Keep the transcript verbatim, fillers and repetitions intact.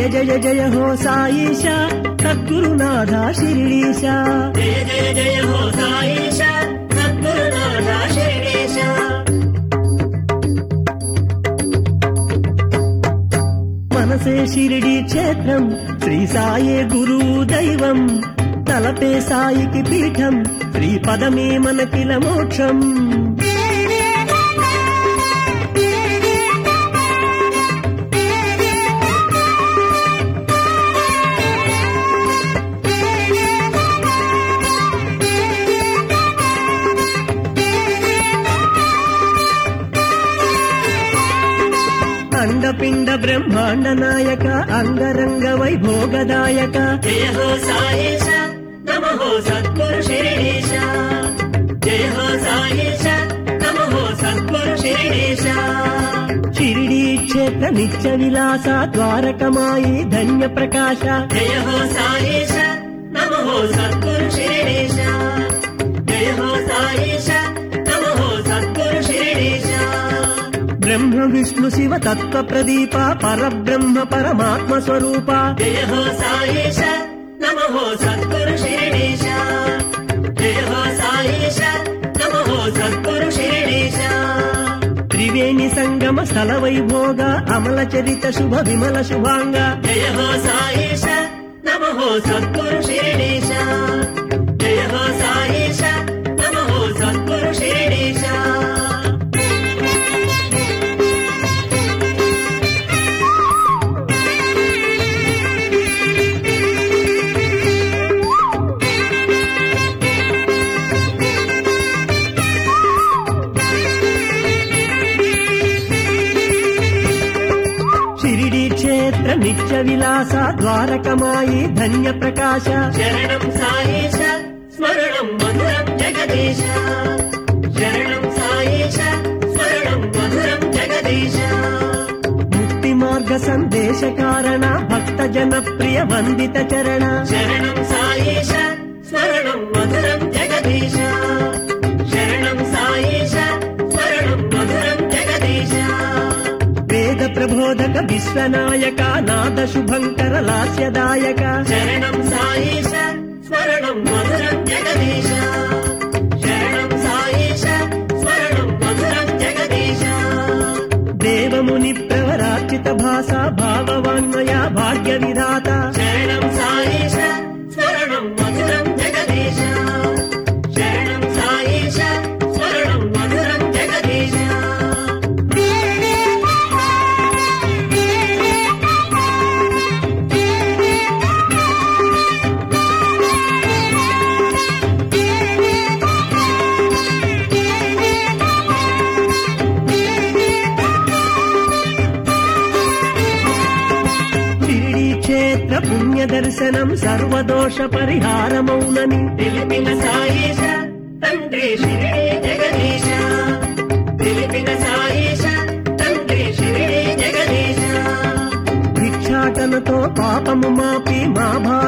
జయ జయ హో సాయిష సద్గురునాథ శిరిడీశ జయ జయ జయ హో సాయిష సద్గురునాథ శిరిడీశ. మనసే షిరిడి క్షేత్రం శ్రీ సాయే గురువు దైవం తలపే సాయికి పీఠం శ్రీ పదమే మనకిల మోక్షం. అండపిండ బ్రహ్మాండ నాయక అంగరంగ వైభోగదాయక జయ హో సాయిష నమో సద్గురు శిరిడీశ. జయ హో సాయిష నమో సద్గురు శిరిడీశ. షిరిడీ క్షేత్ర నిత్య విలాస ద్వారకమాయి ధన్య ప్రకాశ జయ హో సాయిష నమో సద్గురు శిరిడీశ. జయ హో సాయిష నమో సద్గురు శిరిడీశ. బ్రహ్మ విష్ణు శివ తత్వ ప్రదీప పరబ్రహ్మ పరమాత్మ స్వరూప జయ హో సాయిష నమో సద్గురు శిరిడీశ. జయ హో సాయిష నమో సద్గురు శిరిడీశ. త్రివేణి సంగమ స్థల వైభోగ అమల చరిత శుభ విమల శుభాంగ జయ హో సాయిష నమో సద్గురు శిరిడీశ. జయ హో సాయిష నమో సద్గురు శిరిడీశ. షిరిడి క్షేత్ర నిత్య విలాస ద్వారకమాయి ధన్య ప్రకాశ శరణం సాయిష స్మరణం మధురం జగదీశ. శరణం సాయిష స్మరణం మధురం జగదీశ. ముక్తి మార్గ సందేశ కారణ భక్త జన ప్రియ వందిత చరణ శరణం సాయిష స్మరణం మధురం జగదీశ. శరణం సాయిష స్మరణం మధురం జగదీశ. వేద ప్రబోధక విశ్వనాయక నాద శుభంకర లాస్యదాయక శరణం సాయిష స్మరణం మధురం జగదీశ. శరణం సాయిష స్మరణం మధురం జగదీశ. దేవముని ప్రవరార్చిత భాష భావవాన్మయ భాగ్య విధాత శరణం సాయిష స్మరణం మధురం జగదీశ. శరణం సాయిష స్మరణం మధురం జగదీశ. షిరిడి క్షేత్ర పుణ్య దర్శనం సర్వదోష పరిహారమౌనని తెలిపిన సాయిష తండ్రి షిరిడి జగదీశ. తెలిపిన సాయిష తండ్రి షిరిడి జగదీశ. భిక్షాటనతో పాపము మాపి మా భావ